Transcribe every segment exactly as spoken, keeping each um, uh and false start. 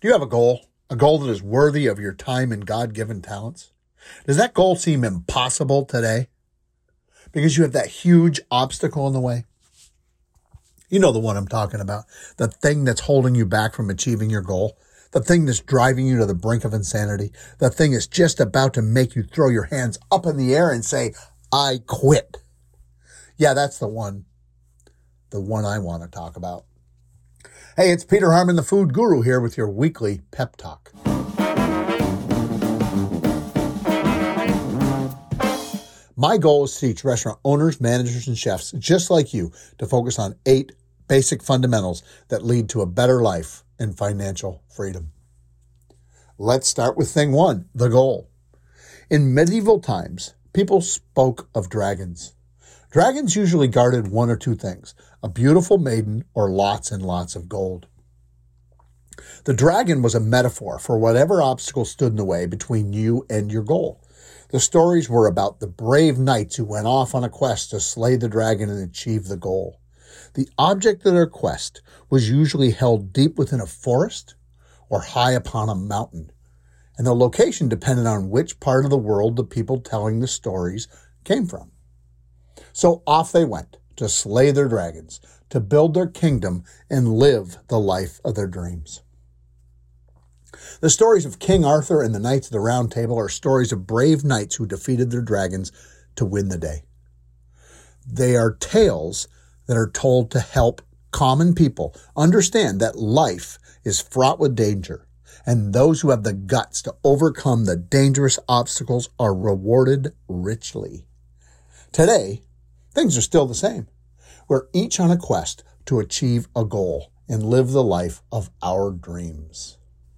Do you have a goal? A goal that is worthy of your time and God-given talents? Does that goal seem impossible today? Because you have that huge obstacle in the way? You know the one I'm talking about. The thing that's holding you back from achieving your goal. The thing that's driving you to the brink of insanity. The thing that's just about to make you throw your hands up in the air and say, I quit. Yeah, that's the one. The one I want to talk about. Hey, it's Peter Harmon, the Food Guru, here with your weekly pep talk. My goal is to teach restaurant owners, managers, and chefs just like you to focus on eight basic fundamentals that lead to a better life and financial freedom. Let's start with thing one, the goal. In medieval times, people spoke of dragons. Dragons usually guarded one or two things, a beautiful maiden or lots and lots of gold. The dragon was a metaphor for whatever obstacle stood in the way between you and your goal. The stories were about the brave knights who went off on a quest to slay the dragon and achieve the goal. The object of their quest was usually held deep within a forest or high upon a mountain, and the location depended on which part of the world the people telling the stories came from. So off they went to slay their dragons, to build their kingdom and live the life of their dreams. The stories of King Arthur and the Knights of the Round Table are stories of brave knights who defeated their dragons to win the day. They are tales that are told to help common people understand that life is fraught with danger, and those who have the guts to overcome the dangerous obstacles are rewarded richly. Today, things are still the same. We're each on a quest to achieve a goal and live the life of our dreams.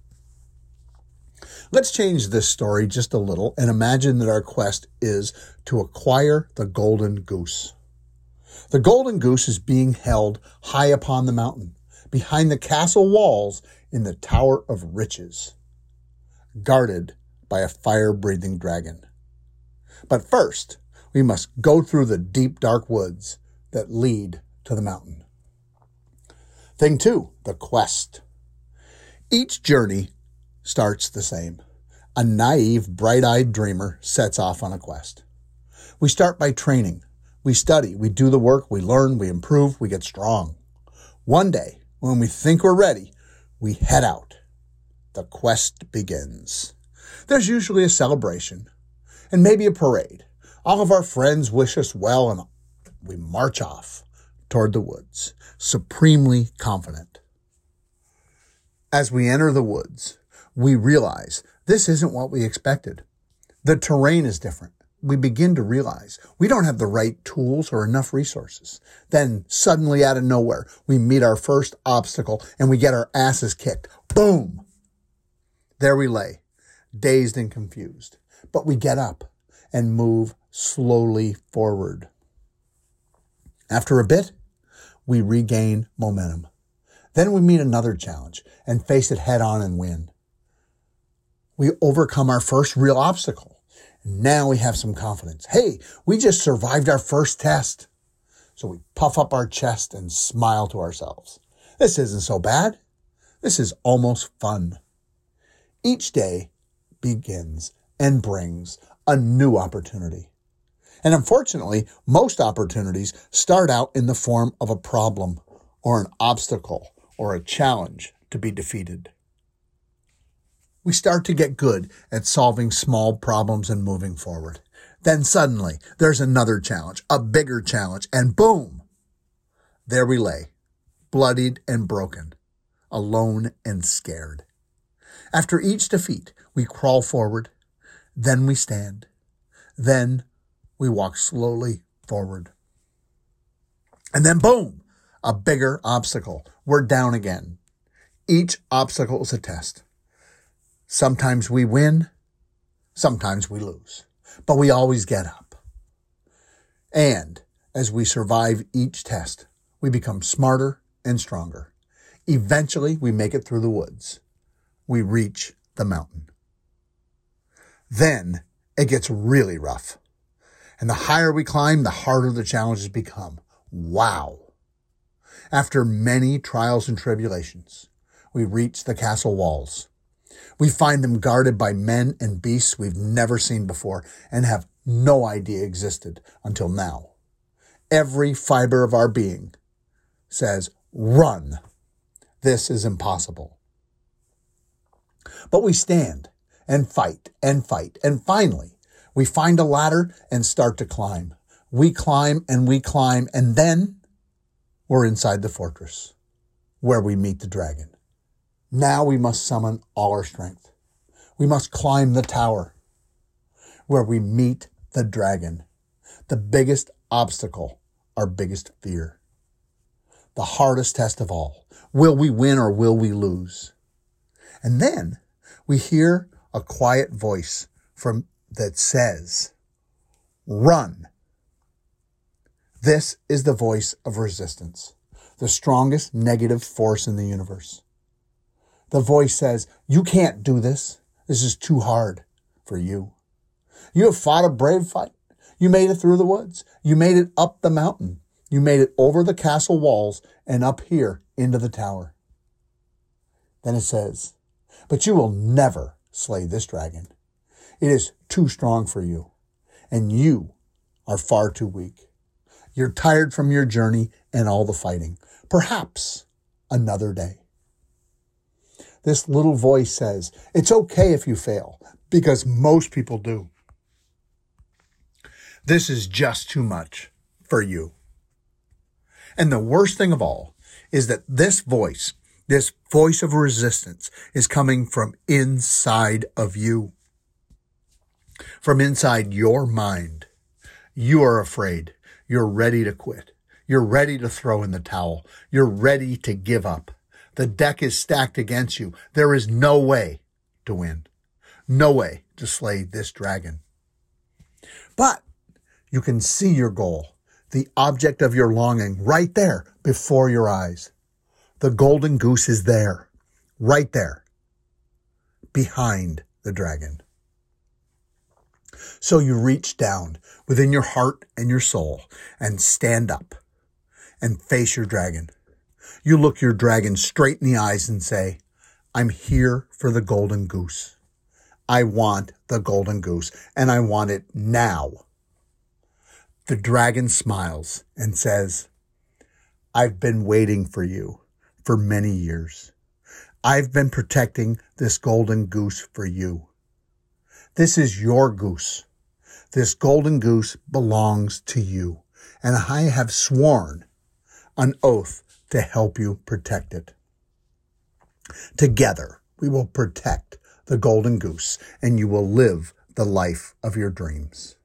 Let's change this story just a little and imagine that our quest is to acquire the golden goose. The golden goose is being held high upon the mountain, behind the castle walls in the Tower of Riches, guarded by a fire-breathing dragon. But first, we must go through the deep, dark woods that lead to the mountain. Thing two, the quest. Each journey starts the same. A naive, bright-eyed dreamer sets off on a quest. We start by training. We study, we do the work, we learn, we improve, we get strong. One day, when we think we're ready, we head out. The quest begins. There's usually a celebration and maybe a parade. All of our friends wish us well, and we march off toward the woods, supremely confident. As we enter the woods, we realize this isn't what we expected. The terrain is different. We begin to realize we don't have the right tools or enough resources. Then suddenly out of nowhere, we meet our first obstacle and we get our asses kicked. Boom! There we lay, dazed and confused. But we get up and move slowly forward. After a bit, we regain momentum. Then we meet another challenge and face it head on and win. We overcome our first real obstacle. Now we have some confidence. Hey, we just survived our first test. So we puff up our chest and smile to ourselves. This isn't so bad. This is almost fun. Each day begins and brings a new opportunity. And unfortunately, most opportunities start out in the form of a problem or an obstacle or a challenge to be defeated. We start to get good at solving small problems and moving forward. Then suddenly, there's another challenge, a bigger challenge, and boom! There we lay, bloodied and broken, alone and scared. After each defeat, we crawl forward, then we stand, then we walk slowly forward. And then boom! A bigger obstacle. We're down again. Each obstacle is a test. Sometimes we win, sometimes we lose, but we always get up. And as we survive each test, we become smarter and stronger. Eventually, we make it through the woods. We reach the mountain. Then it gets really rough. And the higher we climb, the harder the challenges become. Wow. After many trials and tribulations, we reach the castle walls. We find them guarded by men and beasts we've never seen before and have no idea existed until now. Every fiber of our being says, run. This is impossible. But we stand and fight and fight. And finally, we find a ladder and start to climb. We climb and we climb. And then we're inside the fortress where we meet the dragon. Now we must summon all our strength. We must climb the tower where we meet the dragon. The biggest obstacle, our biggest fear. The hardest test of all. Will we win or will we lose? And then we hear a quiet voice from that says, run. This is the voice of resistance, the strongest negative force in the universe. The voice says, you can't do this. This is too hard for you. You have fought a brave fight. You made it through the woods. You made it up the mountain. You made it over the castle walls and up here into the tower. Then it says, but you will never slay this dragon. It is too strong for you, and you are far too weak. You're tired from your journey and all the fighting. Perhaps another day. This little voice says, it's okay if you fail, because most people do. This is just too much for you. And the worst thing of all is that this voice, this voice of resistance, is coming from inside of you. From inside your mind. You are afraid. You're ready to quit. You're ready to throw in the towel. You're ready to give up. The deck is stacked against you. There is no way to win. No way to slay this dragon. But you can see your goal, the object of your longing, right there before your eyes. The golden goose is there, right there, behind the dragon. So you reach down within your heart and your soul and stand up and face your dragon. You look your dragon straight in the eyes and say, I'm here for the golden goose. I want the golden goose, and I want it now. The dragon smiles and says, I've been waiting for you for many years. I've been protecting this golden goose for you. This is your goose. This golden goose belongs to you, and I have sworn an oath to help you protect it. Together, we will protect the golden goose, and you will live the life of your dreams.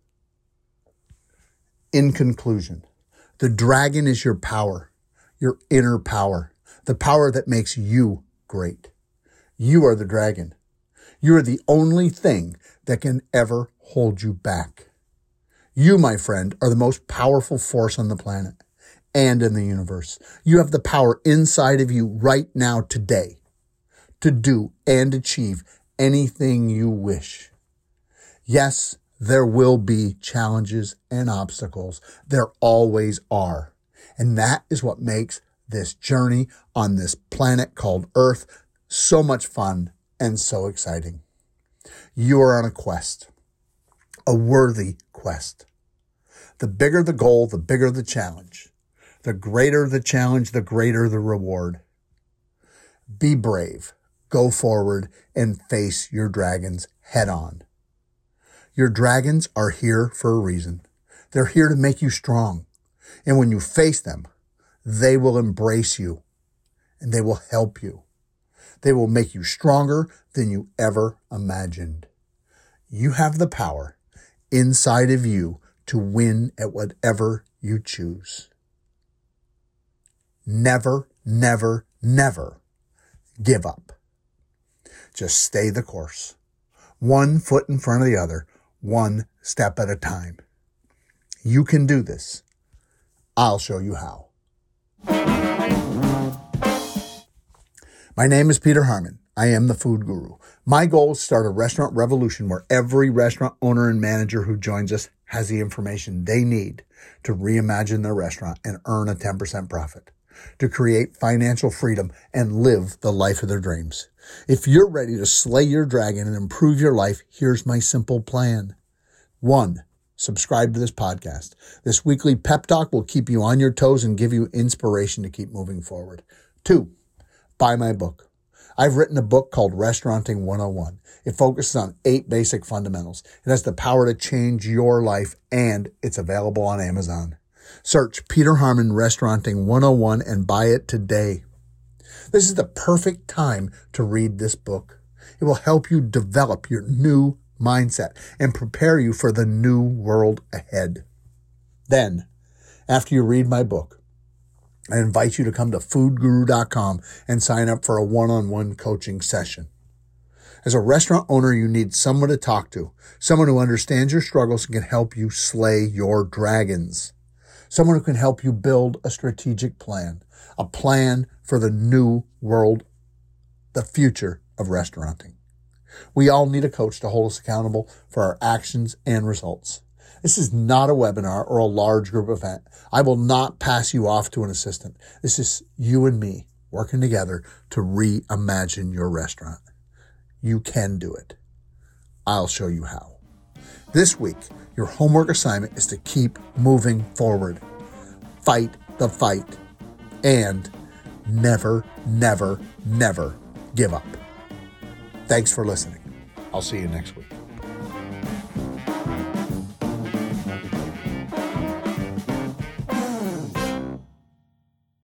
In conclusion, the dragon is your power, your inner power, the power that makes you great. You are the dragon. You are the only thing that can ever hold you back. You, my friend, are the most powerful force on the planet and in the universe. You have the power inside of you right now today to do and achieve anything you wish. Yes, there will be challenges and obstacles. There always are. And that is what makes this journey on this planet called Earth so much fun and so exciting. You are on a quest, a worthy quest. The bigger the goal, the bigger the challenge. The greater the challenge, the greater the reward. Be brave, go forward, and face your dragons head on. Your dragons are here for a reason. They're here to make you strong. And when you face them, they will embrace you and they will help you. They will make you stronger than you ever imagined. You have the power inside of you to win at whatever you choose. Never, never, never give up. Just stay the course. One foot in front of the other, one step at a time. You can do this. I'll show you how. My name is Peter Harmon. I am the Food Guru. My goal is to start a restaurant revolution where every restaurant owner and manager who joins us has the information they need to reimagine their restaurant and earn a ten percent profit. to create financial freedom and live the life of their dreams. If you're ready to slay your dragon and improve your life, here's my simple plan. One, subscribe to this podcast. This weekly pep talk will keep you on your toes and give you inspiration to keep moving forward. Two, buy my book. I've written a book called Restauranting one oh one. It focuses on eight basic fundamentals. It has the power to change your life, and it's available on Amazon. Search Peter Harmon Restauranting one oh one and buy it today. This is the perfect time to read this book. It will help you develop your new mindset and prepare you for the new world ahead. Then, after you read my book, I invite you to come to food guru dot com and sign up for a one-on-one coaching session. As a restaurant owner, you need someone to talk to, someone who understands your struggles and can help you slay your dragons, someone who can help you build a strategic plan, a plan for the new world, the future of restauranting. We all need a coach to hold us accountable for our actions and results. This is not a webinar or a large group event. I will not pass you off to an assistant. This is you and me working together to reimagine your restaurant. You can do it. I'll show you how. This week, your homework assignment is to keep moving forward. Fight the fight. And never, never, never give up. Thanks for listening. I'll see you next week.